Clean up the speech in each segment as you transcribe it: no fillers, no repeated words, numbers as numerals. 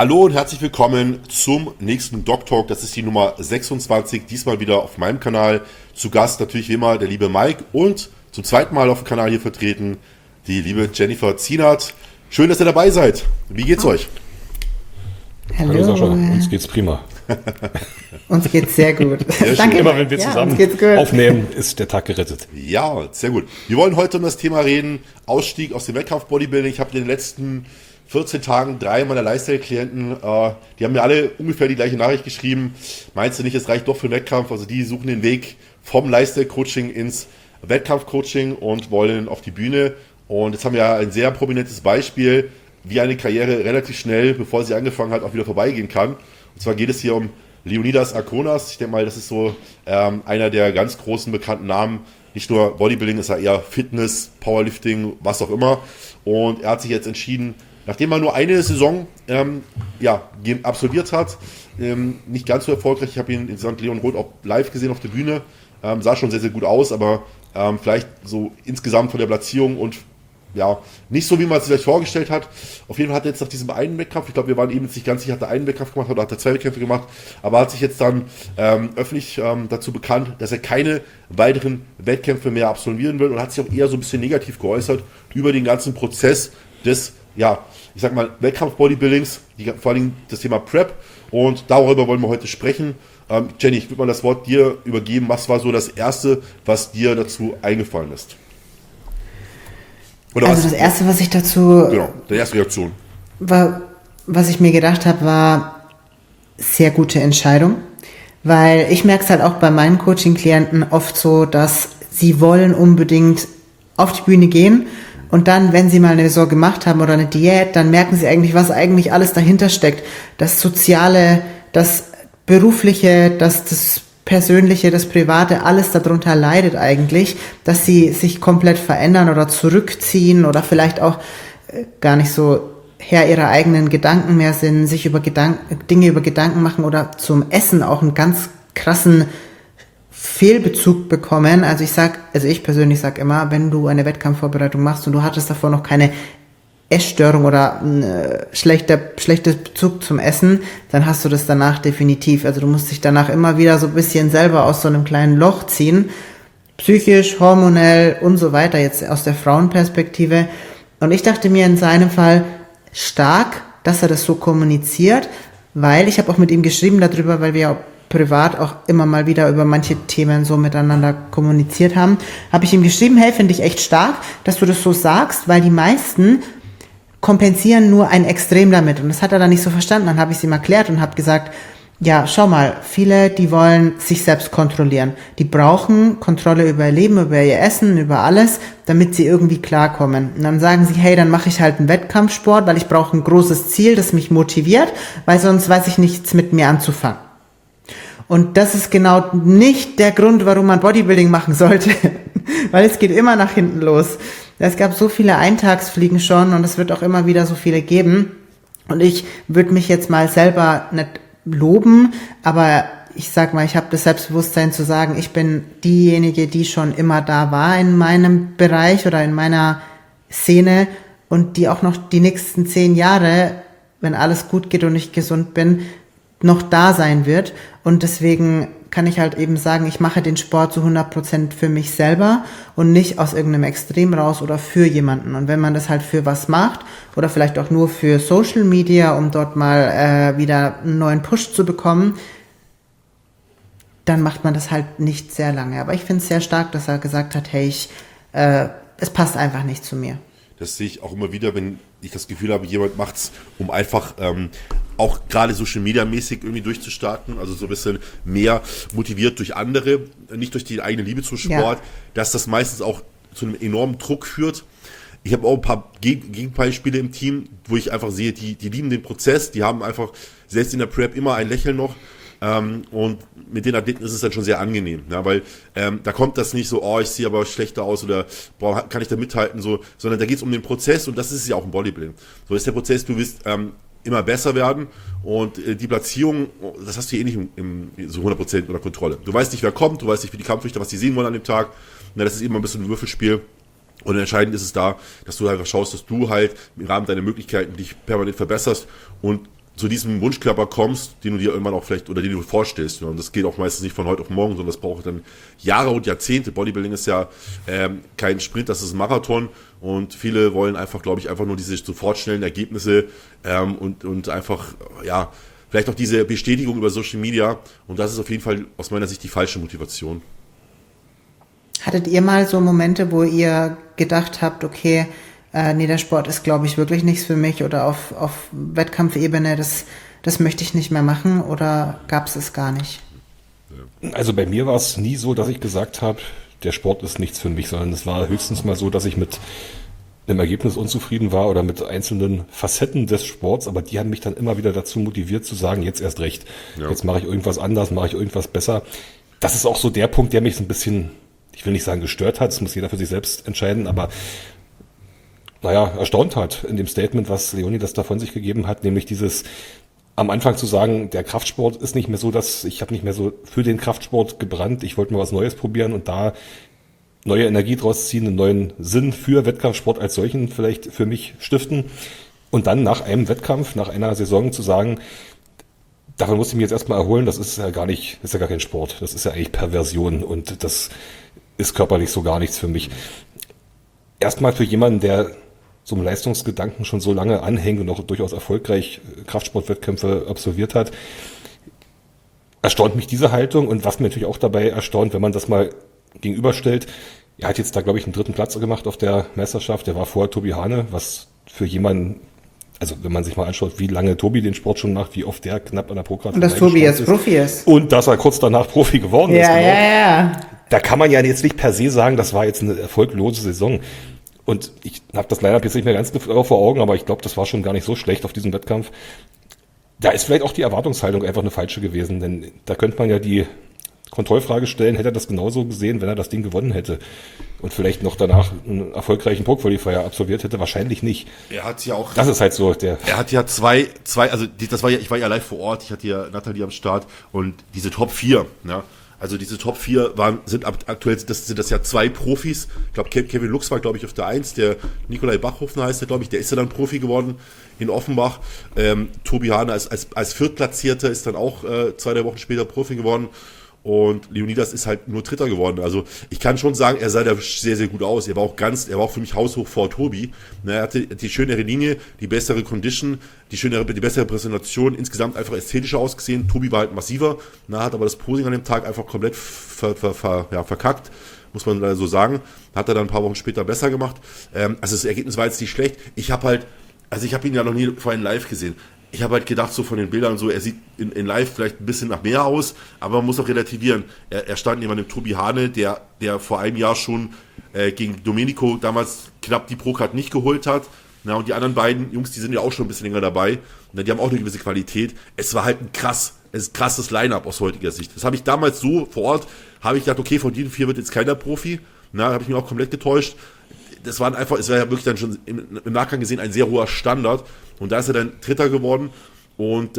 Hallo und herzlich willkommen zum nächsten Doc Talk. Das ist die Nummer 26, diesmal wieder auf meinem Kanal. Zu Gast natürlich wie immer der liebe Mike und zum zweiten Mal auf dem Kanal hier vertreten die liebe Jennifer Zienert. Schön, dass ihr dabei seid. Wie geht's euch? Hallo Sascha, uns geht's prima. Uns geht's sehr gut. Sehr Danke. Immer wenn wir zusammen aufnehmen, ist der Tag gerettet. Ja, sehr gut. Wir wollen heute um das Thema reden, Ausstieg aus dem Wettkampf-Bodybuilding. Ich habe in den letzten 14 Tagen 3 meiner Lifestyle-Klienten, die haben mir alle ungefähr die gleiche Nachricht geschrieben. Meinst du nicht, es reicht doch für den Wettkampf? Also die suchen den Weg vom Lifestyle-Coaching ins Wettkampf-Coaching und wollen auf die Bühne. Und jetzt haben wir ein sehr prominentes Beispiel, wie eine Karriere relativ schnell, bevor sie angefangen hat, auch wieder vorbeigehen kann. Und zwar geht es hier um Leonidas Akonas. Ich denke mal, das ist so einer der ganz großen bekannten Namen. Nicht nur Bodybuilding, ist er eher Fitness, Powerlifting, was auch immer. Und er hat sich jetzt entschieden, nachdem er nur eine Saison absolviert hat, nicht ganz so erfolgreich. Ich habe ihn in St. Leon Roth auch live gesehen auf der Bühne. Sah schon sehr, sehr gut aus, aber vielleicht so insgesamt von der Platzierung und nicht so, wie man es sich vorgestellt hat. Auf jeden Fall hat er jetzt nach diesem einen Wettkampf, ich glaube, wir waren eben nicht ganz sicher, hat er einen Wettkampf gemacht oder hat er 2 Wettkämpfe gemacht, aber hat sich jetzt dann öffentlich dazu bekannt, dass er keine weiteren Wettkämpfe mehr absolvieren will und hat sich auch eher so ein bisschen negativ geäußert über den ganzen Prozess des, ich sag mal, Wettkampf-Bodybuildings, vor allem das Thema Prep, und darüber wollen wir heute sprechen. Jenny, ich würde mal das Wort dir übergeben. Was war so das Erste, was dir dazu eingefallen ist? Oder also das Erste, was ich dazu... Genau, die erste Reaktion. Was ich mir gedacht habe, war sehr gute Entscheidung. Weil ich merke es halt auch bei meinen Coaching-Klienten oft so, dass sie wollen unbedingt auf die Bühne gehen und dann, wenn sie mal eine Saison gemacht haben oder eine Diät, dann merken sie eigentlich, was eigentlich alles dahinter steckt. Das Soziale, das Berufliche, das Persönliche, das Private, alles darunter leidet eigentlich, dass sie sich komplett verändern oder zurückziehen oder vielleicht auch gar nicht so Herr ihrer eigenen Gedanken mehr sind, sich Dinge über Gedanken machen oder zum Essen auch einen ganz krassen Fehlbezug bekommen. Also ich persönlich sag immer, wenn du eine Wettkampfvorbereitung machst und du hattest davor noch keine Essstörung oder schlechter Bezug zum Essen, dann hast du das danach definitiv. Also du musst dich danach immer wieder so ein bisschen selber aus so einem kleinen Loch ziehen, psychisch, hormonell und so weiter, jetzt aus der Frauenperspektive. Und ich dachte mir in seinem Fall stark, dass er das so kommuniziert, weil ich habe auch mit ihm geschrieben darüber, weil wir ja privat auch immer mal wieder über manche Themen so miteinander kommuniziert haben, habe ich ihm geschrieben, hey, finde ich echt stark, dass du das so sagst, weil die meisten kompensieren nur ein Extrem damit. Und das hat er dann nicht so verstanden. Dann habe ich es ihm erklärt und habe gesagt, ja, schau mal, viele, die wollen sich selbst kontrollieren. Die brauchen Kontrolle über ihr Leben, über ihr Essen, über alles, damit sie irgendwie klarkommen. Und dann sagen sie, hey, dann mache ich halt einen Wettkampfsport, weil ich brauche ein großes Ziel, das mich motiviert, weil sonst weiß ich nichts mit mir anzufangen. Und das ist genau nicht der Grund, warum man Bodybuilding machen sollte, weil es geht immer nach hinten los. Es gab so viele Eintagsfliegen schon und es wird auch immer wieder so viele geben. Und ich würde mich jetzt mal selber nicht loben, aber ich sag mal, ich habe das Selbstbewusstsein zu sagen, ich bin diejenige, die schon immer da war in meinem Bereich oder in meiner Szene und die auch noch die nächsten 10 Jahre, wenn alles gut geht und ich gesund bin, noch da sein wird. Und deswegen kann ich halt eben sagen, ich mache den Sport zu 100% für mich selber und nicht aus irgendeinem Extrem raus oder für jemanden. Und wenn man das halt für was macht oder vielleicht auch nur für Social Media, um dort mal wieder einen neuen Push zu bekommen, dann macht man das halt nicht sehr lange. Aber ich finde es sehr stark, dass er gesagt hat, hey, es passt einfach nicht zu mir. Das sehe ich auch immer wieder, wenn ich das Gefühl habe, jemand macht es, um einfach auch gerade Social Media mäßig irgendwie durchzustarten, also so ein bisschen mehr motiviert durch andere, nicht durch die eigene Liebe zum Sport, dass das meistens auch zu einem enormen Druck führt. Ich habe auch ein paar Gegenbeispiele im Team, wo ich einfach sehe, die lieben den Prozess, die haben einfach selbst in der Prep immer ein Lächeln noch. Und mit den Athleten ist es dann schon sehr angenehm, weil da kommt das nicht so, ich sehe aber schlechter aus oder kann ich da mithalten, so, sondern da geht es um den Prozess und das ist ja auch im Bodybuilding. So ist der Prozess, du willst immer besser werden und die Platzierung, das hast du eh nicht so 100% unter Kontrolle. Du weißt nicht, wer kommt, du weißt nicht, wie die Kampfrichter, was die sehen wollen an dem Tag. Das ist eben ein bisschen ein Würfelspiel. Und entscheidend ist es da, dass du einfach schaust, dass du halt im Rahmen deiner Möglichkeiten dich permanent verbesserst und zu diesem Wunschkörper kommst, den du dir irgendwann auch vielleicht, oder den du vorstellst. Ja. Und das geht auch meistens nicht von heute auf morgen, sondern das braucht dann Jahre und Jahrzehnte. Bodybuilding ist ja kein Sprint, das ist ein Marathon. Und viele wollen einfach, glaube ich, einfach nur diese sofort schnellen Ergebnisse und einfach, ja, vielleicht auch diese Bestätigung über Social Media. Und das ist auf jeden Fall aus meiner Sicht die falsche Motivation. Hattet ihr mal so Momente, wo ihr gedacht habt, okay, nee, der Sport ist, glaube ich, wirklich nichts für mich, oder auf Wettkampfebene, das möchte ich nicht mehr machen, oder gab es es gar nicht? Also bei mir war es nie so, dass ich gesagt habe, der Sport ist nichts für mich, sondern es war höchstens mal so, dass ich mit einem Ergebnis unzufrieden war oder mit einzelnen Facetten des Sports, aber die haben mich dann immer wieder dazu motiviert zu sagen, jetzt erst recht, jetzt mache ich irgendwas anders, mache ich irgendwas besser. Das ist auch so der Punkt, der mich so ein bisschen, ich will nicht sagen gestört hat, das muss jeder für sich selbst entscheiden, aber erstaunt hat in dem Statement, was Leonidas da von sich gegeben hat, nämlich dieses am Anfang zu sagen, der Kraftsport ist nicht mehr so, dass ich habe nicht mehr so für den Kraftsport gebrannt, ich wollte mal was Neues probieren und da neue Energie draus ziehen, einen neuen Sinn für Wettkampfsport als solchen vielleicht für mich stiften und dann nach einem Wettkampf, nach einer Saison zu sagen, davon muss ich mich jetzt erstmal erholen, das ist ja gar kein Sport, das ist ja eigentlich Perversion und das ist körperlich so gar nichts für mich. Erstmal für jemanden, der so einem Leistungsgedanken schon so lange anhängt und auch durchaus erfolgreich Kraftsportwettkämpfe absolviert hat, erstaunt mich diese Haltung. Und was mir natürlich auch dabei erstaunt, wenn man das mal gegenüberstellt, er hat jetzt da, glaube ich, einen 3. Platz gemacht auf der Meisterschaft, der war vorher Tobi Hane, was für jemanden, also wenn man sich mal anschaut, wie lange Tobi den Sport schon macht, wie oft der knapp an der Pro-Card und dass Tobi jetzt Profi ist. Und dass er kurz danach Profi geworden ist. Ja. Da kann man ja jetzt nicht per se sagen, das war jetzt eine erfolglose Saison. Und ich habe das Line-Up jetzt nicht mehr ganz genau vor Augen, aber ich glaube, das war schon gar nicht so schlecht auf diesem Wettkampf. Da ist vielleicht auch die Erwartungshaltung einfach eine falsche gewesen, denn da könnte man ja die Kontrollfrage stellen, hätte er das genauso gesehen, wenn er das Ding gewonnen hätte und vielleicht noch danach einen erfolgreichen Pro-Qualifier absolviert hätte? Wahrscheinlich nicht. Er hat ja auch... Das ist halt so Er hat ja zwei also das war ja, ich war ja live vor Ort, ich hatte ja Nathalie am Start und diese Top 4, ja, also diese Top 4 sind aktuell, sind das ja 2 Profis. Ich glaube, Kevin Lux war, glaube ich, auf der 1. Der Nikolai Bachhofen heißt der, glaube ich. Der ist ja dann Profi geworden in Offenbach. Tobi Hane als Viertplatzierter ist dann auch 2-3 Wochen später Profi geworden. Und Leonidas ist halt nur Dritter geworden. Also ich kann schon sagen, er sah da sehr, sehr gut aus. Er war auch für mich haushoch vor Tobi. Er hatte die schönere Linie, die bessere Condition, die bessere Präsentation, insgesamt einfach ästhetischer ausgesehen. Tobi war halt massiver, hat aber das Posing an dem Tag einfach komplett verkackt, muss man leider so sagen. Hat er dann ein paar Wochen später besser gemacht. Also das Ergebnis war jetzt nicht schlecht. Ich habe ihn ja noch nie vorhin live gesehen. Ich habe halt gedacht, so von den Bildern so, er sieht in live vielleicht ein bisschen nach mehr aus, aber man muss auch relativieren. Er stand neben dem Tobi Hane, der vor einem Jahr schon gegen Domenico damals knapp die Pro-Card nicht geholt hat. Und die anderen beiden Jungs, die sind ja auch schon ein bisschen länger dabei. Die haben auch eine gewisse Qualität. Es war halt ein krasses Line-Up aus heutiger Sicht. Das habe ich damals so vor Ort, habe ich gedacht, okay, von den 4 wird jetzt keiner Profi. Habe ich mich auch komplett getäuscht. Es war ja wirklich dann schon im Nachgang gesehen ein sehr hoher Standard. Und da ist er dann Dritter geworden. Und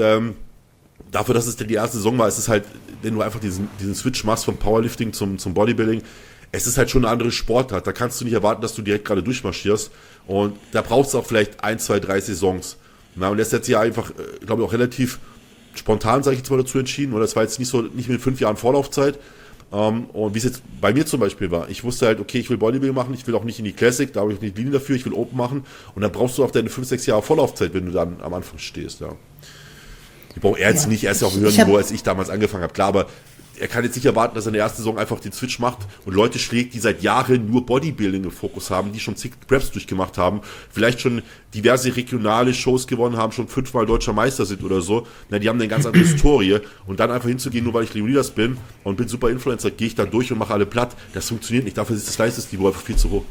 dafür, dass es dann die erste Saison war, ist es halt, wenn du einfach diesen Switch machst vom Powerlifting zum Bodybuilding, es ist halt schon eine andere Sportart. Da kannst du nicht erwarten, dass du direkt gerade durchmarschierst. Und da brauchst du auch vielleicht 1, 2, 3 Saisons. Und das hat sich ja einfach, glaube ich, auch relativ spontan, sage ich jetzt mal, dazu entschieden. Oder das war jetzt nicht mit 5 Jahren Vorlaufzeit. Und wie es jetzt bei mir zum Beispiel war, ich wusste halt, okay, ich will Bodybuilding machen, ich will auch nicht in die Classic, da habe ich nicht die Linie dafür, ich will Open machen und dann brauchst du auch deine 5, 6 Jahre Vorlaufzeit, wenn du dann am Anfang stehst, ja. Die braucht er jetzt nicht, er ist ja auf einem höheren Niveau, als ich damals angefangen habe, klar, aber er kann jetzt nicht erwarten, dass er in der ersten Saison einfach den Switch macht und Leute schlägt, die seit Jahren nur Bodybuilding im Fokus haben, die schon zig Preps durchgemacht haben, vielleicht schon diverse regionale Shows gewonnen haben, schon 5-mal deutscher Meister sind oder so. Die haben eine ganz andere Historie und dann einfach hinzugehen, nur weil ich Leonidas bin und bin super Influencer, gehe ich da durch und mache alle platt. Das funktioniert nicht, dafür ist das Leistungsniveau einfach viel zu hoch.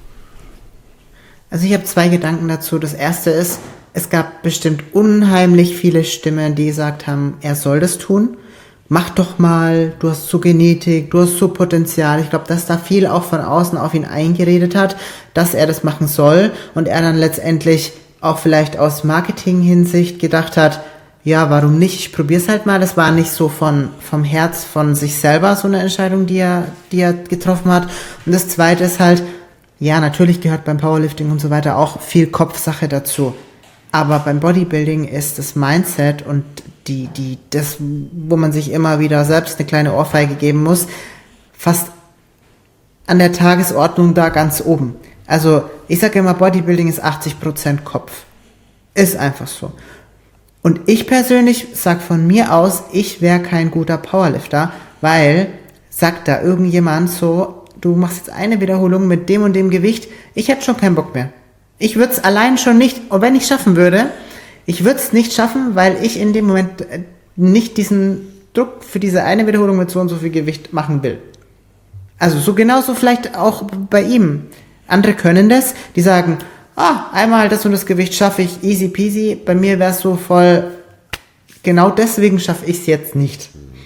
Also ich habe 2 Gedanken dazu. Das erste ist, es gab bestimmt unheimlich viele Stimmen, die gesagt haben, er soll das tun. Mach doch mal, du hast so Genetik, du hast so Potenzial. Ich glaube, dass da viel auch von außen auf ihn eingeredet hat, dass er das machen soll und er dann letztendlich auch vielleicht aus Marketing-Hinsicht gedacht hat, ja, warum nicht? Ich probier's halt mal. Das war nicht so vom Herz von sich selber so eine Entscheidung, die er getroffen hat. Und das Zweite ist halt, ja, natürlich gehört beim Powerlifting und so weiter auch viel Kopfsache dazu. Aber beim Bodybuilding ist das Mindset und das, wo man sich immer wieder selbst eine kleine Ohrfeige geben muss, fast an der Tagesordnung da ganz oben. Also ich sage immer, Bodybuilding ist 80% Kopf. Ist einfach so. Und ich persönlich sag von mir aus, ich wäre kein guter Powerlifter, weil sagt da irgendjemand so, du machst jetzt eine Wiederholung mit dem und dem Gewicht, ich hätte schon keinen Bock mehr. Ich würde es allein schon nicht, und wenn ich schaffen würde, ich würde es nicht schaffen, weil ich in dem Moment nicht diesen Druck für diese eine Wiederholung mit so und so viel Gewicht machen will. Also so genauso vielleicht auch bei ihm. Andere können das, die sagen, einmal das und das Gewicht schaffe ich, easy peasy. Bei mir wäre es so voll, genau deswegen schaffe ich es jetzt nicht.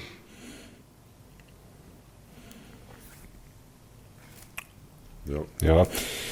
Ja.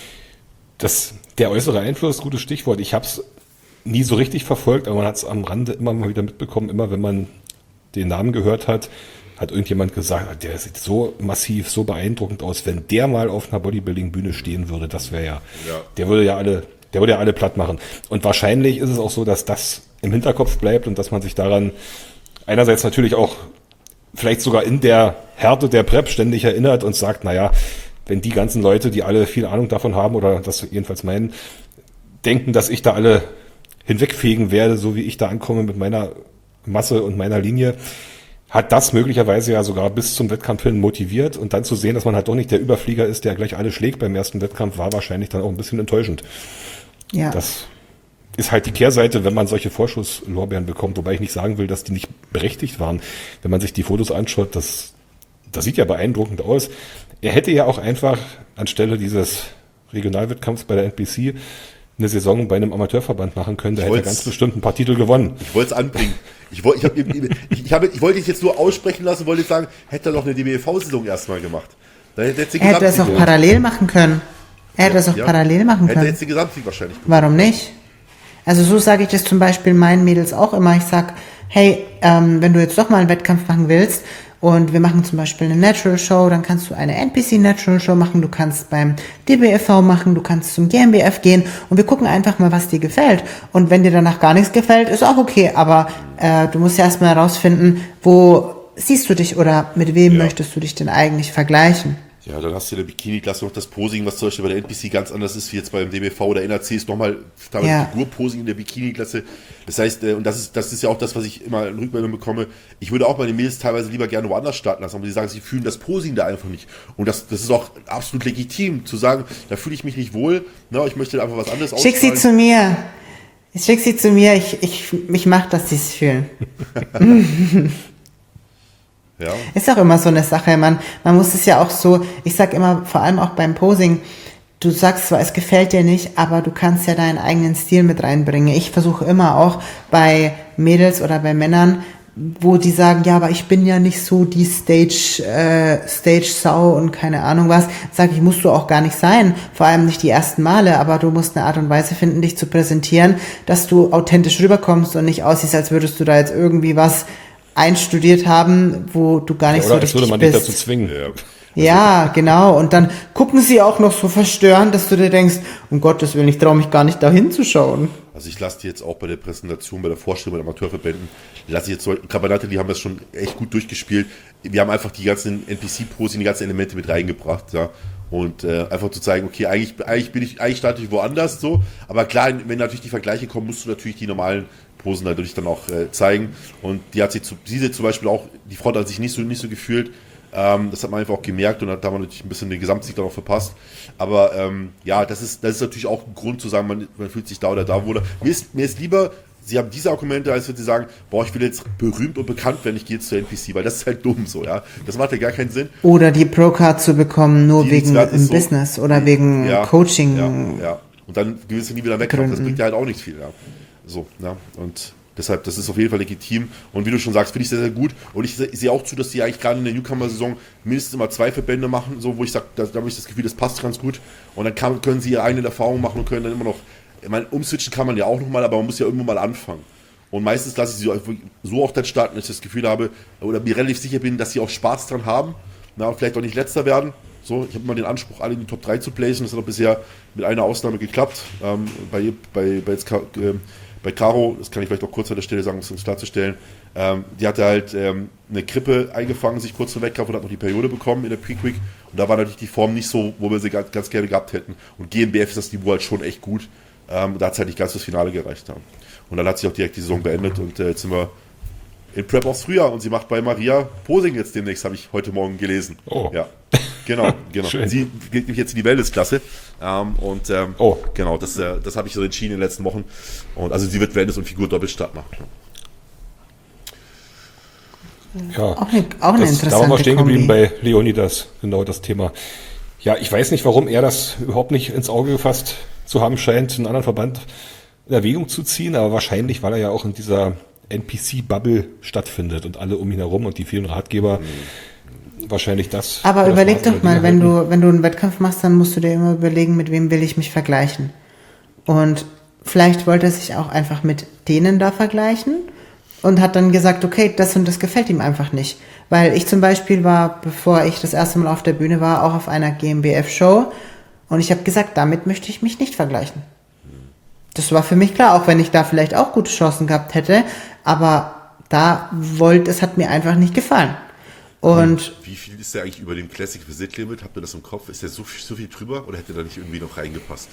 Der äußere Einfluss, gutes Stichwort. Ich habe es nie so richtig verfolgt, aber man hat es am Rande immer mal wieder mitbekommen. Immer wenn man den Namen gehört hat, hat irgendjemand gesagt, der sieht so massiv, so beeindruckend aus. Wenn der mal auf einer Bodybuilding-Bühne stehen würde, das wäre der würde ja alle platt machen. Und wahrscheinlich ist es auch so, dass das im Hinterkopf bleibt und dass man sich daran einerseits natürlich auch vielleicht sogar in der Härte der Prep ständig erinnert und sagt, naja, wenn die ganzen Leute, die alle viel Ahnung davon haben oder das jedenfalls meinen, denken, dass ich da alle hinwegfegen werde, so wie ich da ankomme mit meiner Masse und meiner Linie, hat das möglicherweise ja sogar bis zum Wettkampf hin motiviert und dann zu sehen, dass man halt doch nicht der Überflieger ist, der gleich alle schlägt beim ersten Wettkampf, war wahrscheinlich dann auch ein bisschen enttäuschend. Ja. Das ist halt die Kehrseite, wenn man solche Vorschusslorbeeren bekommt, wobei ich nicht sagen will, dass die nicht berechtigt waren. Wenn man sich die Fotos anschaut, das sieht ja beeindruckend aus. Er hätte ja auch einfach anstelle dieses Regionalwettkampfs bei der NPC eine Saison bei einem Amateurverband machen können. Da hätte er ganz bestimmt ein paar Titel gewonnen. Ich wollte es anbringen. Ich wollte dich jetzt nur aussprechen lassen, wollte sagen, hätte er doch eine DBV-Saison erstmal gemacht. Er hätte es auch parallel machen können. Hätte jetzt die Gesamtsieg wahrscheinlich gewonnen. Warum nicht? Also so sage ich das zum Beispiel meinen Mädels auch immer. Ich sag, hey, wenn du jetzt doch mal einen Wettkampf machen willst und wir machen zum Beispiel eine Natural Show, dann kannst du eine NPC Natural Show machen, du kannst beim DBFV machen, du kannst zum GmbF gehen und wir gucken einfach mal, was dir gefällt. Und wenn dir danach gar nichts gefällt, ist auch okay, aber du musst ja erstmal herausfinden, wo siehst du dich oder mit wem möchtest du dich denn eigentlich vergleichen? Ja, dann hast du in der Bikini-Klasse noch das Posing, was zum Beispiel bei der NPC ganz anders ist, wie jetzt beim DBV oder NAC, ist nochmal Figurposing in der Bikini-Klasse. Das heißt, und das ist ja auch das, was ich immer in Rückmeldung bekomme, ich würde auch meine Mädels teilweise lieber gerne woanders starten lassen, aber sie sagen, sie fühlen das Posing da einfach nicht. Und das ist auch absolut legitim, zu sagen, da fühle ich mich nicht wohl, ne, ich möchte einfach was anderes ausstrahlen. Schick sie zu mir, ich mach, dass sie es fühlen. Ja. Ist auch immer so eine Sache, man muss es ja auch so, ich sag immer, vor allem auch beim Posing, du sagst zwar, es gefällt dir nicht, aber du kannst ja deinen eigenen Stil mit reinbringen. Ich versuche immer auch bei Mädels oder bei Männern, wo die sagen, ja, aber ich bin ja nicht so die Stage-Sau und keine Ahnung was, sage ich, musst du auch gar nicht sein, vor allem nicht die ersten Male, aber du musst eine Art und Weise finden, dich zu präsentieren, dass du authentisch rüberkommst und nicht aussiehst, als würdest du da jetzt irgendwie was einstudiert haben, wo du gar nicht so richtig bist. Oder als würde man dich dazu zwingen. Ja, genau. Und dann gucken sie auch noch so verstörend, dass du dir denkst, um Gottes Willen, ich traue mich gar nicht da hinzuschauen. Also ich lasse die jetzt auch bei der Präsentation, bei der Vorstellung bei Amateurverbänden, lasse ich jetzt so, Kabanate, die haben das schon echt gut durchgespielt. Wir haben einfach die ganzen NPC-Posen, die ganzen Elemente mit reingebracht, ja. Und einfach zu zeigen, okay, eigentlich starte ich woanders so, aber klar, wenn natürlich die Vergleiche kommen, musst du natürlich die normalen Posen natürlich dann auch zeigen. Und sie zum Beispiel auch, die Front hat sich nicht so gefühlt. Das hat man einfach auch gemerkt und da haben wir natürlich ein bisschen den Gesamtsieg dann auch verpasst. Aber das ist natürlich auch ein Grund zu sagen, man fühlt sich da oder da wohler. Mir ist lieber, sie haben diese Argumente, als wenn sie sagen, boah, ich will jetzt berühmt und bekannt werden, ich gehe jetzt zur NPC, weil das ist halt dumm so, ja. Das macht ja gar keinen Sinn. Oder die Pro-Card zu bekommen, nur wegen im Business oder wegen Coaching. Ja. Und dann gewinnt sie nie wieder weg. Das bringt ja halt auch nicht viel, ja. So, ja. Und deshalb, das ist auf jeden Fall legitim. Und wie du schon sagst, finde ich sehr, sehr gut. Und ich sehe auch zu, dass die eigentlich gerade in der Newcomer-Saison mindestens immer 2 Verbände machen, so, wo ich sage, da habe ich das Gefühl, das passt ganz gut. Und dann können sie ihre eigene Erfahrung machen und können dann immer noch, ich meine, umswitchen kann man ja auch nochmal, aber man muss ja irgendwo mal anfangen. Und meistens lasse ich sie so auch dann starten, dass ich das Gefühl habe, oder mir relativ sicher bin, dass sie auch Spaß dran haben. Na, und vielleicht auch nicht Letzter werden. So, ich habe immer den Anspruch, alle in die Top 3 zu placen. Das hat auch bisher mit einer Ausnahme geklappt. Bei Caro, das kann ich vielleicht auch kurz an der Stelle sagen, um es klarzustellen, die hatte halt eine Grippe eingefangen, sich kurz vor Wettkampf und hat noch die Periode bekommen in der Pre-Quick. Und da war natürlich die Form nicht so, wo wir sie ganz gerne gehabt hätten. Und GmbF ist das Niveau halt schon echt gut. Da hat es halt nicht ganz fürs Finale gereicht haben. Und dann hat sich auch direkt die Saison beendet und jetzt sind wir in Prep aufs Frühjahr und sie macht bei Maria Posing jetzt demnächst, habe ich heute Morgen gelesen. Oh. Ja, genau. Sie geht nämlich jetzt in die Wellnessklasse genau, das habe ich so entschieden in den letzten Wochen. Und also sie wird Wellness und Figur Doppelstart machen. Ja, auch eine interessante da waren wir stehen geblieben Kombi. bei Leonidas, genau das Thema. Ja, ich weiß nicht, warum er das überhaupt nicht ins Auge gefasst zu haben scheint, einen anderen Verband in Erwägung zu ziehen, aber wahrscheinlich, weil er ja auch in dieser NPC-Bubble stattfindet und alle um ihn herum und die vielen Ratgeber, wahrscheinlich das. Aber das überleg Maß aller doch mal, Dinge wenn du einen Wettkampf machst, dann musst du dir immer überlegen, mit wem will ich mich vergleichen. Und vielleicht wollte er sich auch einfach mit denen da vergleichen und hat dann gesagt, okay, das und das gefällt ihm einfach nicht. Weil ich zum Beispiel war, bevor ich das erste Mal auf der Bühne war, auch auf einer GmbF-Show und ich habe gesagt, damit möchte ich mich nicht vergleichen. Das war für mich klar, auch wenn ich da vielleicht auch gute Chancen gehabt hätte, aber es hat mir einfach nicht gefallen. Und wie viel ist der eigentlich über dem Classic Visit Limit? Habt ihr das im Kopf? Ist der so viel drüber oder hätte da nicht irgendwie noch reingepasst?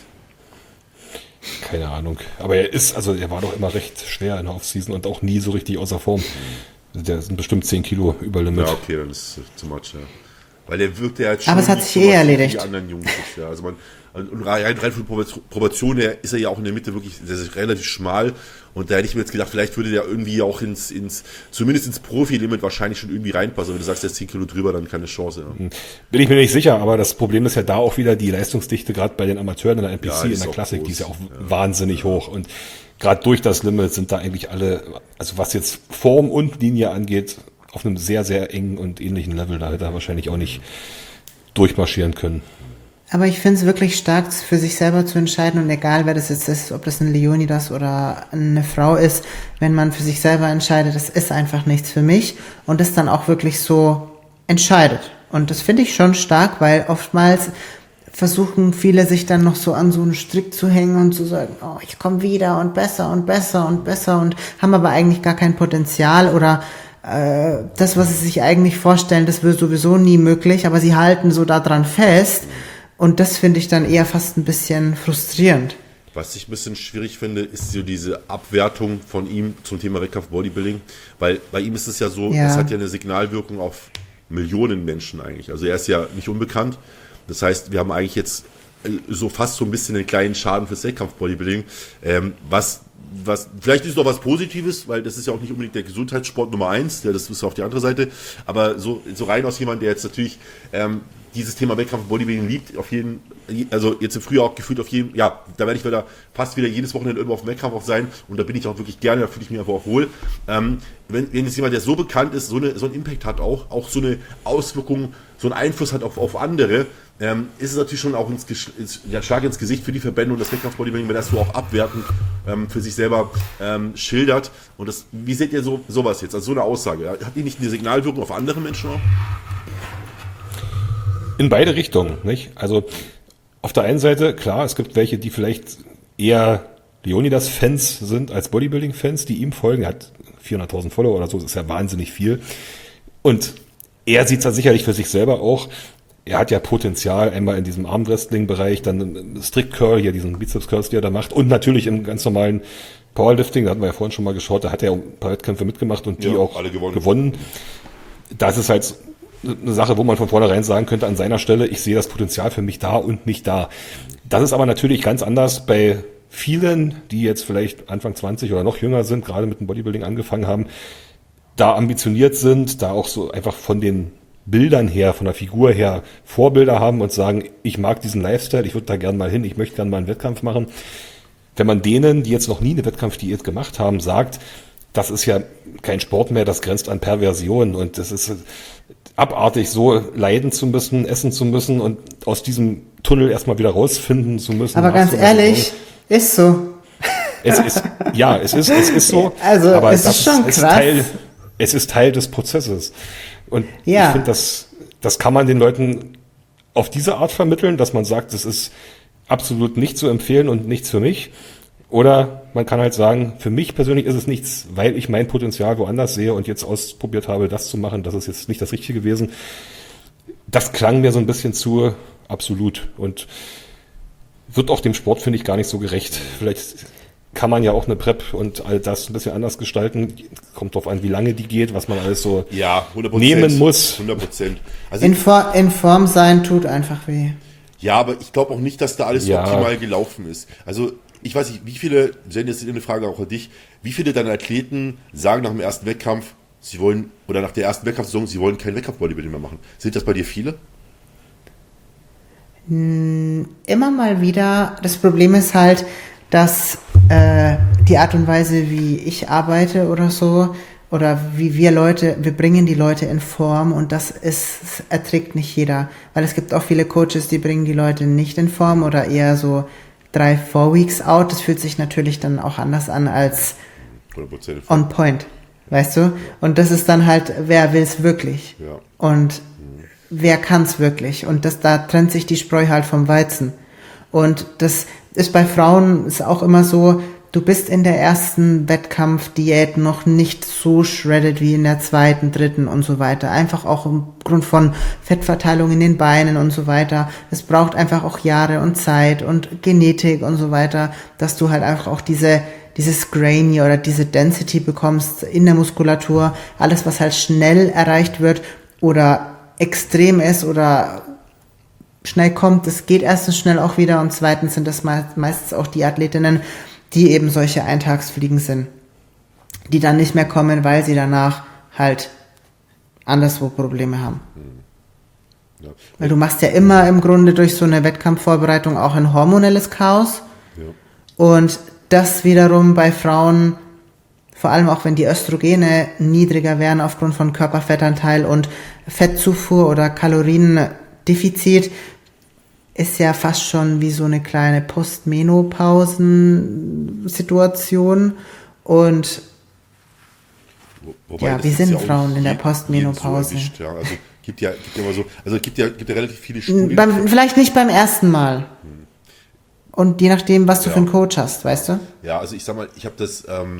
Keine Ahnung. Aber er war doch immer recht schwer in der Offseason und auch nie so richtig außer Form. Der sind bestimmt 10 Kilo über Limit. Ja, okay, dann ist es too much, ja. Weil der wirkt ja halt schon. Aber es hat sich erledigt. Die anderen Jungs nicht, ja. Also und rein von Proportion her ist er ja auch in der Mitte wirklich relativ schmal. Und da hätte ich mir jetzt gedacht, vielleicht würde der irgendwie auch zumindest ins Profi-Limit wahrscheinlich schon irgendwie reinpassen. Wenn du sagst, der ist 10 Kilo drüber, dann keine Chance. Ja. Bin ich mir nicht sicher, aber das Problem ist ja da auch wieder die Leistungsdichte, gerade bei den Amateuren in der NPC, in der Klassik, die ist ja auch wahnsinnig hoch. Und gerade durch das Limit sind da eigentlich alle, also was jetzt Form und Linie angeht, auf einem sehr, sehr engen und ähnlichen Level. Da hätte er wahrscheinlich auch nicht durchmarschieren können. aber ich finde es wirklich stark, für sich selber zu entscheiden und egal, wer das jetzt ist, ob das ein Leonidas oder eine Frau ist, wenn man für sich selber entscheidet, das ist einfach nichts für mich und das dann auch wirklich so entscheidet. Und das finde ich schon stark, weil oftmals versuchen viele sich dann noch so an so einen Strick zu hängen und zu sagen, oh, ich komme wieder und besser und besser und besser und haben aber eigentlich gar kein Potenzial oder das, was sie sich eigentlich vorstellen, das wird sowieso nie möglich, aber sie halten so daran fest. Und das finde ich dann eher fast ein bisschen frustrierend. Was ich ein bisschen schwierig finde, ist so diese Abwertung von ihm zum Thema Wettkampf Bodybuilding. Weil bei ihm ist es ja so, es hat ja eine Signalwirkung auf Millionen Menschen eigentlich. Also er ist ja nicht unbekannt. Das heißt, wir haben eigentlich jetzt so fast so ein bisschen einen kleinen Schaden fürs Wettkampf Bodybuilding. Was vielleicht ist es doch was Positives, weil das ist ja auch nicht unbedingt der Gesundheitssport Nummer 1, das ist auf die andere Seite. Aber so rein aus jemandem, der jetzt natürlich dieses Thema Wettkampf Bodybuilding liebt, also jetzt im Frühjahr auch gefühlt da werde ich fast wieder jedes Wochenende irgendwo auf dem Wettkampf auch sein und da bin ich auch wirklich gerne, da fühle ich mich einfach auch wohl. Wenn jetzt jemand, der so bekannt ist, so einen Impact hat auch so eine Auswirkung, so einen Einfluss hat auf andere, ist es natürlich schon auch Schlag ins Gesicht für die Verbände und das Wettkampf-Bodybuilding, wenn das so auch abwertend für sich selber schildert. Und wie seht ihr sowas jetzt, also so eine Aussage? Hat die nicht eine Signalwirkung auf andere Menschen auch? In beide Richtungen, nicht? Also auf der einen Seite, klar, es gibt welche, die vielleicht eher Leonidas-Fans sind als Bodybuilding-Fans, die ihm folgen. Er hat 400.000 Follower oder so, das ist ja wahnsinnig viel. Und er sieht es ja sicherlich für sich selber auch. Er hat ja Potenzial, einmal in diesem Armwrestling-Bereich, dann Strict Curl, hier diesen Bizeps-Curls, die er da macht, und natürlich im ganz normalen Powerlifting, da hatten wir ja vorhin schon mal geschaut, da hat er ein paar Wettkämpfe mitgemacht und die auch alle gewonnen. Das ist halt eine Sache, wo man von vornherein sagen könnte, an seiner Stelle, ich sehe das Potenzial für mich da und nicht da. Das ist aber natürlich ganz anders bei vielen, die jetzt vielleicht Anfang 20 oder noch jünger sind, gerade mit dem Bodybuilding angefangen haben, da ambitioniert sind, da auch so einfach von den Bildern her, von der Figur her Vorbilder haben und sagen, ich mag diesen Lifestyle, ich würde da gern mal hin, ich möchte gern mal einen Wettkampf machen. Wenn man denen, die jetzt noch nie eine Wettkampfdiät gemacht haben, sagt, das ist ja kein Sport mehr, das grenzt an Perversion und das ist abartig, so leiden zu müssen, essen zu müssen und aus diesem Tunnel erstmal wieder rausfinden zu müssen. Aber ganz ehrlich, ist so. Es ist so. Also, aber es ist schon krass. Es ist Teil des Prozesses. Und ja. Ich finde, das kann man den Leuten auf diese Art vermitteln, dass man sagt, das ist absolut nicht zu empfehlen und nichts für mich. Oder man kann halt sagen, für mich persönlich ist es nichts, weil ich mein Potenzial woanders sehe und jetzt ausprobiert habe, das zu machen. Das ist jetzt nicht das Richtige gewesen. Das klang mir so ein bisschen zu absolut und wird auch dem Sport, finde ich, gar nicht so gerecht. Vielleicht kann man ja auch eine Prep und all das ein bisschen anders gestalten. Kommt drauf an, wie lange die geht, was man alles so 100%, nehmen muss. 100%. Also In Form sein tut einfach weh. ja, aber ich glaube auch nicht, dass da alles Ja. optimal gelaufen ist. Also ich weiß nicht, wie viele, Jenny, das ist eine Frage auch an dich, wie viele deiner Athleten sagen nach dem ersten Wettkampf, sie wollen, oder nach der ersten Wettkampfsaison, sie wollen keinen Wettkampf-Bodybuilding mehr machen? Sind das bei dir viele? Immer mal wieder. Das Problem ist halt, dass die Art und Weise, wie ich arbeite oder so, oder wie wir bringen die Leute in Form und das erträgt nicht jeder. Weil es gibt auch viele Coaches, die bringen die Leute nicht in Form oder eher so 3-4 Weeks out. Das fühlt sich natürlich dann auch anders an als 100%. on point, weißt du? Und das ist dann halt, wer will's wirklich? Ja. Und wer kann's wirklich? Und da trennt sich die Spreu halt vom Weizen. Und das ist bei Frauen ist auch immer so, du bist in der ersten Wettkampfdiät noch nicht so shredded wie in der zweiten, dritten und so weiter. Einfach auch aufgrund von Fettverteilung in den Beinen und so weiter. Es braucht einfach auch Jahre und Zeit und Genetik und so weiter, dass du halt einfach auch dieses Grainy oder diese Density bekommst in der Muskulatur. Alles, was halt schnell erreicht wird oder extrem ist oder schnell kommt, das geht erstens schnell auch wieder und zweitens sind das meistens auch die Athletinnen, die eben solche Eintagsfliegen sind, die dann nicht mehr kommen, weil sie danach halt anderswo Probleme haben. Ja. Weil du machst ja immer im Grunde durch so eine Wettkampfvorbereitung auch ein hormonelles Chaos Ja. und das wiederum bei Frauen, vor allem auch wenn die Östrogene niedriger werden aufgrund von Körperfettanteil und Fettzufuhr oder Kaloriendefizit, ist ja fast schon wie so eine kleine Postmenopausensituation und Wobei, ja, das wir ist sind auch Frauen nicht in der jeden Postmenopause. so erwischt, ja. Also gibt ja immer so, also gibt ja relativ viele Studien. Vielleicht nicht beim ersten Mal. Und je nachdem, was du Ja. für einen Coach hast, weißt du? Ja, also ich sag mal, ich habe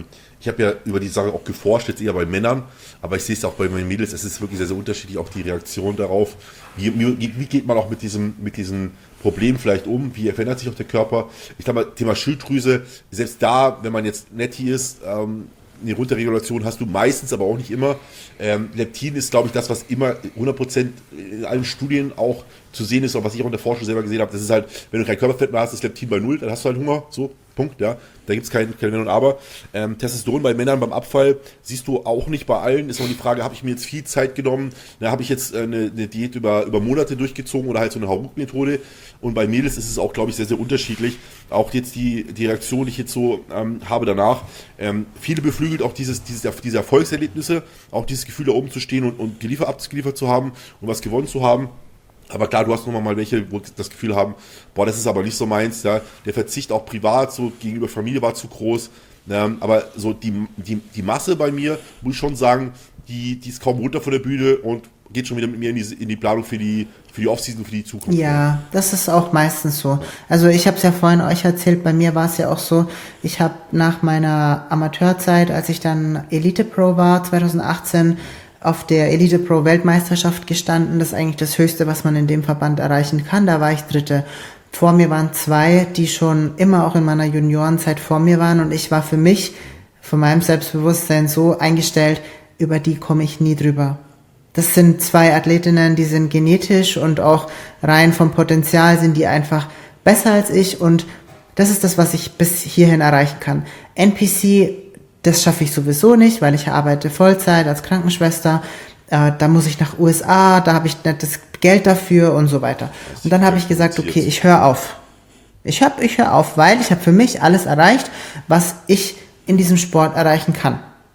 ja über die Sache auch geforscht, jetzt eher bei Männern, aber ich sehe es auch bei meinen Mädels, es ist wirklich sehr, sehr unterschiedlich, auch die Reaktion darauf. Wie geht man auch mit diesem Problem vielleicht um? Wie verändert sich auch der Körper? Ich sag mal, Thema Schilddrüse, selbst da, wenn man jetzt netty ist, eine Runterregulation hast du meistens, aber auch nicht immer. Leptin ist, glaube ich, das, was immer 100% in allen Studien auch zu sehen ist, und was ich auch in der Forschung selber gesehen habe, das ist halt, wenn du kein Körperfett mehr hast, ist Leptin bei 0, dann hast du halt Hunger, so, Punkt, ja. Da gibt es kein Wenn und Aber. Testosteron bei Männern beim Abfall siehst du auch nicht bei allen. Ist auch die Frage, habe ich mir jetzt viel Zeit genommen? Habe ich jetzt eine Diät über Monate durchgezogen oder halt so eine Hauruck-Methode? Und bei Mädels ist es auch, glaube ich, sehr, sehr unterschiedlich. Auch jetzt die Reaktion, die ich jetzt so habe danach. Viele beflügelt auch diese Erfolgserlebnisse, auch dieses Gefühl, da oben zu stehen und abgeliefert zu haben und was gewonnen zu haben. Aber klar, du hast nochmal mal welche, wo das Gefühl haben, boah, das ist aber nicht so meins, ja. Der Verzicht auch privat, so gegenüber Familie war zu groß. Aber so die Masse bei mir, muss ich schon sagen, die ist kaum runter von der Bühne und geht schon wieder mit mir in die Planung für die Offseason, für die Zukunft. Ja, das ist auch meistens so. Also ich habe es ja vorhin euch erzählt, bei mir war es ja auch so, ich habe nach meiner Amateurzeit, als ich dann Elite Pro war, 2018, auf der Elite Pro Weltmeisterschaft gestanden. Das ist eigentlich das Höchste, was man in dem Verband erreichen kann. Da war ich Dritte. Vor mir waren 2, die schon immer auch in meiner Juniorenzeit vor mir waren und ich war für mich, von meinem Selbstbewusstsein so eingestellt, über die komme ich nie drüber. Das sind 2 Athletinnen, die sind genetisch und auch rein vom Potenzial sind die einfach besser als ich und das ist das, was ich bis hierhin erreichen kann. NPC, das schaffe ich sowieso nicht, weil ich arbeite Vollzeit als Krankenschwester. Da muss ich nach USA, da habe ich nicht das Geld dafür und so weiter. Und dann habe ich gesagt, okay, ich höre auf. Ich höre auf, weil ich habe für mich alles erreicht, was ich in diesem Sport erreichen kann.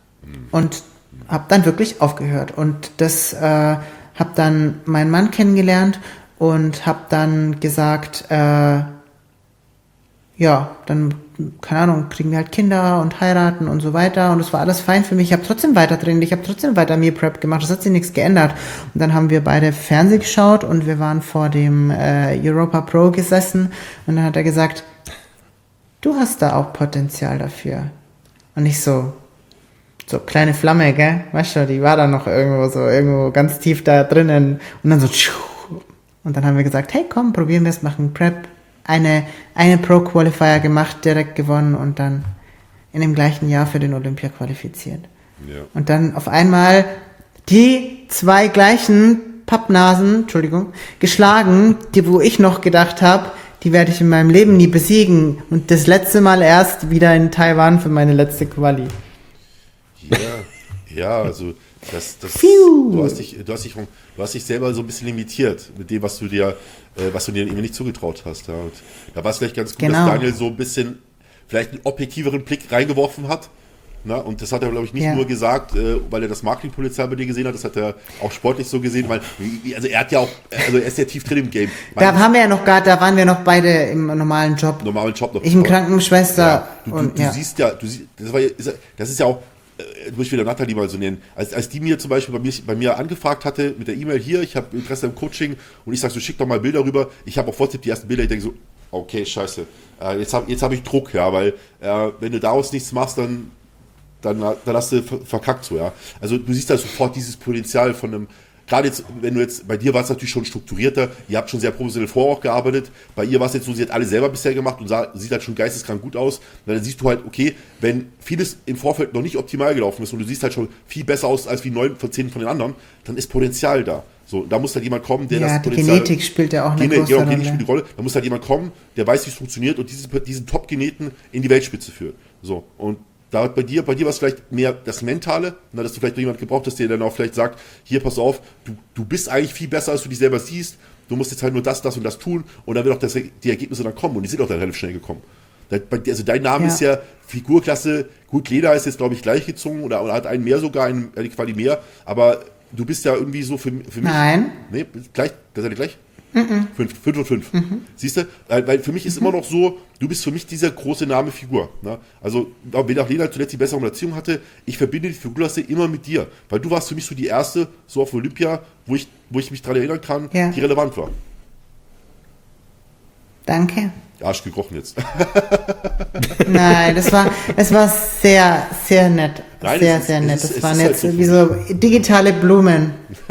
Und habe dann wirklich aufgehört. Und das habe dann meinen Mann kennengelernt und habe dann gesagt, ja, dann keine Ahnung, kriegen wir halt Kinder und heiraten und so weiter. Und es war alles fein für mich. Ich habe trotzdem weiter trainiert, ich habe trotzdem weiter Meal Prep gemacht. Das hat sich nichts geändert. Und dann haben wir beide Fernsehen geschaut und wir waren vor dem Europa Pro gesessen. Und dann hat er gesagt, du hast da auch Potenzial dafür. Und ich so kleine Flamme, gell? Weißt du, die war da noch irgendwo ganz tief da drinnen. Und dann so, und dann haben wir gesagt, hey, komm, probieren wir es, machen Prep. Eine Pro-Qualifier gemacht, direkt gewonnen und dann in dem gleichen Jahr für den Olympia qualifiziert. Ja. Und dann auf einmal die 2 gleichen Pappnasen, geschlagen, wo ich noch gedacht habe, die werde ich in meinem Leben nie besiegen. Und das letzte Mal erst wieder in Taiwan für meine letzte Quali. Ja, also du hast dich selber so ein bisschen limitiert mit dem, was du dir irgendwie nicht zugetraut hast. Ja. Und da war es vielleicht ganz gut, dass Daniel so ein bisschen vielleicht einen objektiveren Blick reingeworfen hat. Na, und das hat er, glaube ich, nicht nur gesagt, weil er das Marketingpotenzial bei dir gesehen hat, das hat er auch sportlich so gesehen, weil, also er ist ja tief drin im Game. Da waren wir noch beide im normalen Job. Ich im Krankenschwester. Ja, das ist ja auch, muss ich wieder Nathalie mal so nennen, als die mir zum Beispiel bei mir angefragt hatte mit der E-Mail hier, ich habe Interesse am Coaching und ich sage so, schick doch mal Bilder rüber, ich habe auf WhatsApp die ersten Bilder, ich denke so, okay, scheiße, jetzt hab ich Druck, ja, weil wenn du daraus nichts machst, dann hast du verkackt so, ja. Also du siehst da sofort dieses Potenzial von einem, gerade jetzt, wenn du jetzt, bei dir war es natürlich schon strukturierter, ihr habt schon sehr professionell vorher auch gearbeitet, bei ihr war es jetzt so, sie hat alles selber bisher gemacht und sieht halt schon geisteskrank gut aus, und dann siehst du halt, okay, wenn vieles im Vorfeld noch nicht optimal gelaufen ist und du siehst halt schon viel besser aus als wie 9 von 10 von den anderen, dann ist Potenzial da. So, da muss halt jemand kommen, der das Potenzial... Ja, die Genetik spielt ja auch eine große Rolle. Genetik spielt eine Rolle. Da muss halt jemand kommen, der weiß, wie es funktioniert und diesen Top-Geneten in die Weltspitze führt. So, und da hat bei dir war es vielleicht mehr das Mentale, dass du vielleicht noch jemand gebraucht hast, der dann auch vielleicht sagt, hier, pass auf, du bist eigentlich viel besser, als du dich selber siehst, du musst jetzt halt nur das und das tun und dann wird auch die Ergebnisse dann kommen und die sind auch dann relativ schnell gekommen. Also dein Name ist ja Figurklasse, gut, Lena ist jetzt, glaube ich, gleichgezogen oder hat einen mehr sogar, eine Quali mehr, aber du bist ja irgendwie so für mich... Nein. Nee, gleich, das seid ihr gleich? 5 und 5. Siehst du? Weil für mich ist immer noch so, du bist für mich dieser große Name-Figur. Ne? Also, wenn auch Lena zuletzt die bessere Beziehung hatte, ich verbinde die Figurklasse immer mit dir. Weil du warst für mich so die erste, so auf Olympia, wo ich mich daran erinnern kann, die relevant war. Danke. Arsch gekrochen jetzt. Nein, es war sehr, sehr nett. Nein, sehr nett. Das waren jetzt halt so wie so digitale Blumen.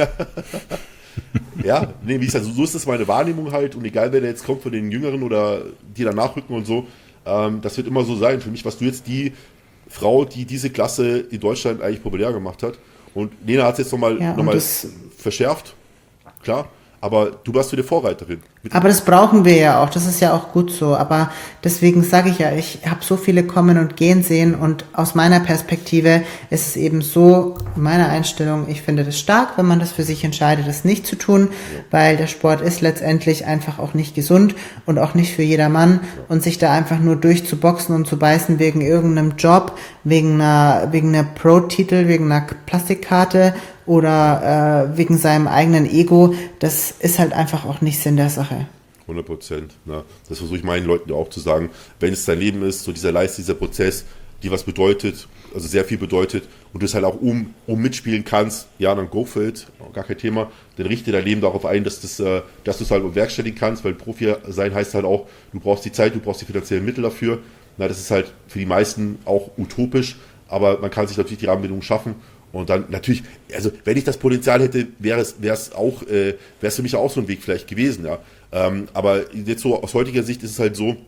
Ja, nee, wie gesagt, so ist das meine Wahrnehmung halt und egal wer da jetzt kommt von den Jüngeren oder die danach rücken und so, das wird immer so sein. Für mich warst du jetzt die Frau, die diese Klasse in Deutschland eigentlich populär gemacht hat und Lena hat es jetzt nochmal verschärft, klar. Aber du warst für die Vorreiterin. Aber das brauchen wir ja auch. Das ist ja auch gut so. Aber deswegen sage ich ja, ich habe so viele kommen und gehen sehen. Und aus meiner Perspektive ist es eben so, meine Einstellung, ich finde das stark, wenn man das für sich entscheidet, das nicht zu tun. Weil der Sport ist letztendlich einfach auch nicht gesund und auch nicht für jedermann. Und sich da einfach nur durchzuboxen und zu beißen wegen irgendeinem Job, wegen einer Pro-Titel, wegen einer Plastikkarte oder wegen seinem eigenen Ego, das ist halt einfach auch nicht Sinn der Sache. 100%. Ne? Das versuche ich meinen Leuten auch zu sagen. Wenn es dein Leben ist, so dieser Leist, dieser Prozess, die was bedeutet, also sehr viel bedeutet und du es halt auch mitspielen kannst, ja, dann go for it, gar kein Thema. Dann richte dein Leben darauf ein, dass du es halt bewerkstelligen kannst, weil Profi sein heißt halt auch, du brauchst die Zeit, du brauchst die finanziellen Mittel dafür. Na, das ist halt für die meisten auch utopisch, aber man kann sich natürlich die Rahmenbedingungen schaffen. Und dann natürlich, also wenn ich das Potenzial hätte, wäre es für mich auch so ein Weg vielleicht gewesen, ja. Aber jetzt so aus heutiger Sicht ist es halt so,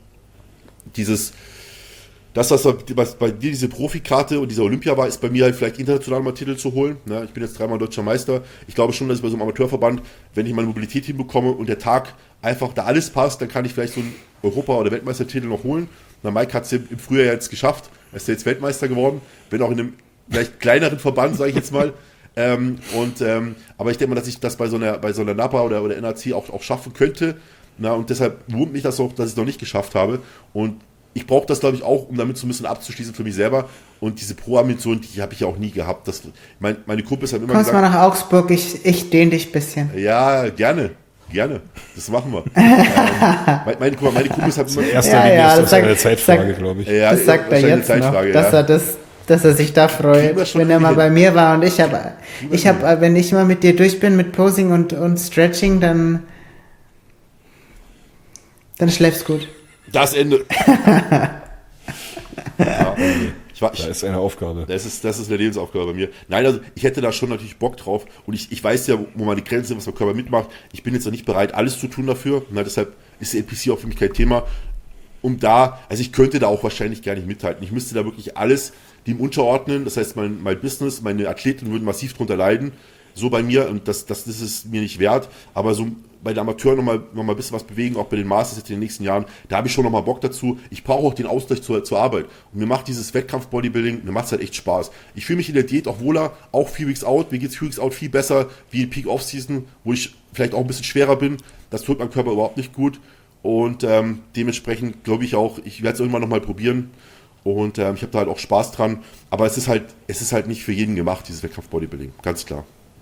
was bei dir diese Profikarte und dieser Olympia war, ist bei mir halt vielleicht international mal Titel zu holen. Ne? Ich bin jetzt 3-mal deutscher Meister. Ich glaube schon, dass ich bei so einem Amateurverband, wenn ich meine Mobilität hinbekomme und der Tag einfach da alles passt, dann kann ich vielleicht so einen Europa- oder Weltmeistertitel noch holen. Na, Mike hat es im Frühjahr jetzt geschafft. Er ist jetzt Weltmeister geworden. Wenn auch in einem vielleicht kleineren Verband, sage ich jetzt mal. Aber ich denke mal, dass ich das bei so einer NAPA oder NAC auch schaffen könnte. Na, und deshalb wundert mich das auch, dass ich es noch nicht geschafft habe. Und ich brauche das, glaube ich, auch, um damit so ein bisschen abzuschließen für mich selber. Und diese Pro-Ambition, die habe ich ja auch nie gehabt. Meine Kumpels haben immer gesagt... Kommst mal nach Augsburg, ich dehne dich ein bisschen. Ja, gerne. Gerne, das machen wir. Meine Kumpels haben immer... Erster Linie ist das eine Zeitfrage, glaube ich. Das sagt er jetzt noch, dass er sich da freut, wenn er mal bei mir war. Und ich habe, wenn ich mal mit dir durch bin mit Posing und Stretching, dann schläfst gut. Das Ende. Da ist eine Aufgabe. Das ist eine Lebensaufgabe bei mir. Nein, also ich hätte da schon natürlich Bock drauf und ich weiß ja, wo meine Grenzen sind, was mein Körper mitmacht. Ich bin jetzt noch nicht bereit, alles zu tun dafür. Na, deshalb ist die NPC auch für mich kein Thema. Also ich könnte da auch wahrscheinlich gar nicht mithalten. Ich müsste da wirklich alles dem unterordnen. Das heißt, mein Business, meine Athleten würden massiv drunter leiden. So bei mir, und das ist es mir nicht wert. Aber so bei den Amateuren noch mal ein bisschen was bewegen, auch bei den Masters jetzt in den nächsten Jahren, da habe ich schon noch mal Bock dazu. Ich brauche auch den Ausgleich zur Arbeit. Und mir macht dieses Wettkampf-Bodybuilding, mir macht es halt echt Spaß. Ich fühle mich in der Diät auch wohler, auch 4 Weeks Out. Mir geht es 4 Weeks Out viel besser wie in Peak Off-Season, wo ich vielleicht auch ein bisschen schwerer bin. Das tut meinem Körper überhaupt nicht gut. Und dementsprechend glaube ich auch, ich werde es irgendwann noch mal probieren. Und ich habe da halt auch Spaß dran. Aber es ist halt nicht für jeden gemacht, dieses Wettkampf-Bodybuilding. Ganz klar.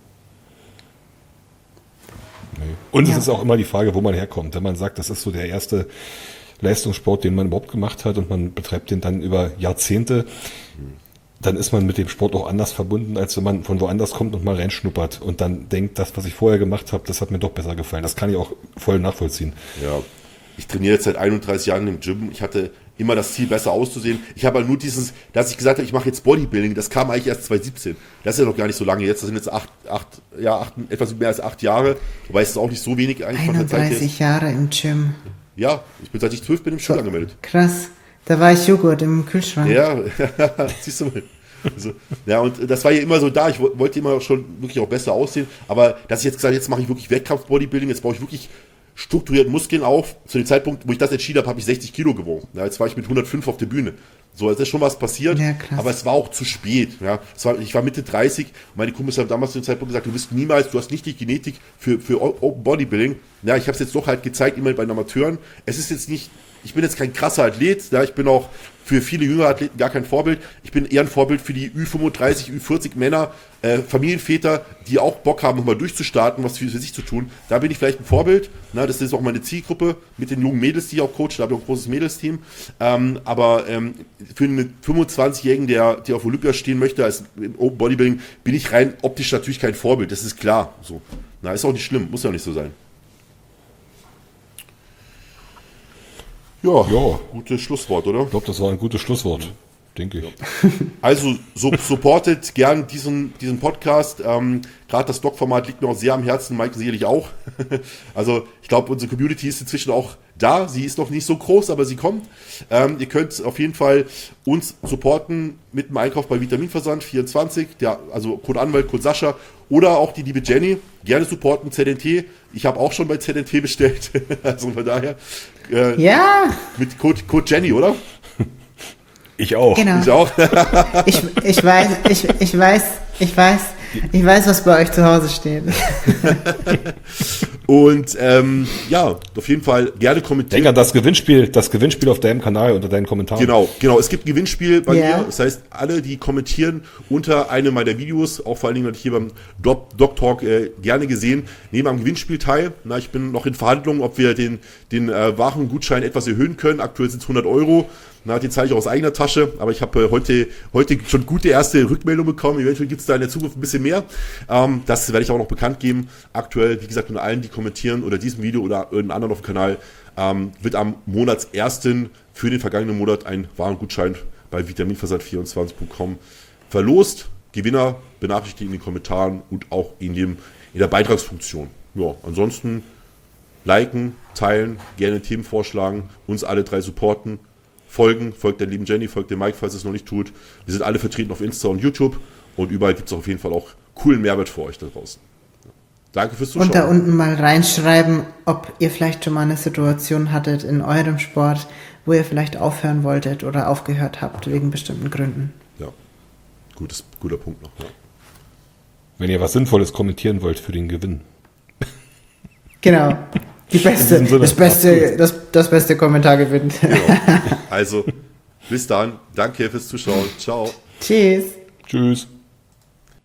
Und es ist auch immer die Frage, wo man herkommt. Wenn man sagt, das ist so der erste Leistungssport, den man überhaupt gemacht hat und man betreibt den dann über Jahrzehnte, dann ist man mit dem Sport auch anders verbunden, als wenn man von woanders kommt und mal reinschnuppert und dann denkt, das, was ich vorher gemacht habe, das hat mir doch besser gefallen. Das kann ich auch voll nachvollziehen. Ja, ich trainiere jetzt seit 31 Jahren im Gym. Ich hatte immer das Ziel, besser auszusehen. Ich habe halt nur dass ich gesagt habe, ich mache jetzt Bodybuilding, das kam eigentlich erst 2017. Das ist ja noch gar nicht so lange jetzt. Das sind jetzt etwas mehr als 8 Jahre. Wobei es ist auch nicht so wenig eigentlich von der Zeit her. 31 Jahre im Gym. Ja, ich bin seit ich 12 bin im Schul angemeldet. Krass. Da war ich Joghurt im Kühlschrank. Ja, siehst du mal. Also, ja, und das war ja immer so da. Ich wollte immer schon wirklich auch besser aussehen. Aber dass ich jetzt gesagt habe, jetzt mache ich wirklich Wettkampf-Bodybuilding, jetzt baue ich wirklich strukturiert Muskeln auf. Zu dem Zeitpunkt, wo ich das entschieden habe, habe ich 60 Kilo gewogen. Ja, jetzt war ich mit 105 auf der Bühne. So, es ist schon was passiert, ja, aber es war auch zu spät. Ja. Ich war Mitte 30, meine Kumpels haben damals zu dem Zeitpunkt gesagt, du hast nicht die Genetik für Open Bodybuilding. Ja, ich habe es jetzt doch halt gezeigt, immer bei den Amateuren. Es ist jetzt nicht, ich bin jetzt kein krasser Athlet, ja, ich bin auch für viele jüngere Athleten gar kein Vorbild. Ich bin eher ein Vorbild für die Ü35, Ü40 Männer, Familienväter, die auch Bock haben, nochmal durchzustarten, was für sich zu tun. Da bin ich vielleicht ein Vorbild. Na, das ist auch meine Zielgruppe mit den jungen Mädels, die ich auch coache. Da habe ich auch ein großes Mädelsteam. Aber für einen 25-Jährigen, der auf Olympia stehen möchte, als im Open Bodybuilding, bin ich rein optisch natürlich kein Vorbild. Das ist klar. So. Na, ist auch nicht schlimm. Muss ja auch nicht so sein. Ja, gutes Schlusswort, oder? Ich glaube, das war ein gutes Schlusswort, denke ich. Also supportet gern diesen Podcast. Gerade das Doc-Format liegt mir auch sehr am Herzen, Mike sicherlich auch. Also ich glaube, unsere Community ist inzwischen auch da. Sie ist noch nicht so groß, aber sie kommt. Ihr könnt auf jeden Fall uns supporten mit dem Einkauf bei Vitaminversand 24, also Code Anwalt, Code Sascha oder auch die liebe Jenny. Gerne supporten ZNT. Ich habe auch schon bei ZNT bestellt. Also von daher. Ja. Mit Code Jenny, oder? Ich auch. Genau. Ich auch. Ich weiß, was bei euch zu Hause steht. Und auf jeden Fall gerne kommentieren. Denk an das Gewinnspiel auf deinem Kanal unter deinen Kommentaren. Genau. Es gibt ein Gewinnspiel bei mir. Das heißt, alle, die kommentieren unter einem meiner Videos, auch vor allen Dingen natürlich hier beim Doc Talk gerne gesehen, nehmen am Gewinnspiel teil. Na, ich bin noch in Verhandlungen, ob wir den Warengutschein etwas erhöhen können. Aktuell sind es 100 €. Na, den zahle ich auch aus eigener Tasche, aber ich habe heute schon gute erste Rückmeldung bekommen. Eventuell gibt es da in der Zukunft ein bisschen mehr. Das werde ich auch noch bekannt geben. Aktuell, wie gesagt, unter allen, die kommentieren oder diesem Video oder irgendeinem anderen auf dem Kanal, wird am Monatsersten für den vergangenen Monat ein Warengutschein bei vitaminversand24.com verlost. Gewinner benachrichtigt in den Kommentaren und auch in der Beitragsfunktion. Ja, ansonsten liken, teilen, gerne Themen vorschlagen, uns alle 3 supporten. Folgt der lieben Jenny, folgt dem Mike, falls ihr es noch nicht tut. Wir sind alle vertreten auf Insta und YouTube und überall gibt es auf jeden Fall auch coolen Mehrwert für euch da draußen. Ja. Danke fürs Zuschauen. Und da unten mal reinschreiben, ob ihr vielleicht schon mal eine Situation hattet in eurem Sport, wo ihr vielleicht aufhören wolltet oder aufgehört habt, wegen bestimmten Gründen. Ja, guter Punkt noch. Ja. Wenn ihr was Sinnvolles kommentieren wollt für den Gewinn. Genau. Das beste Kommentar gewinnt. Genau. Also, bis dann. Danke fürs Zuschauen. Ciao. Tschüss. Tschüss.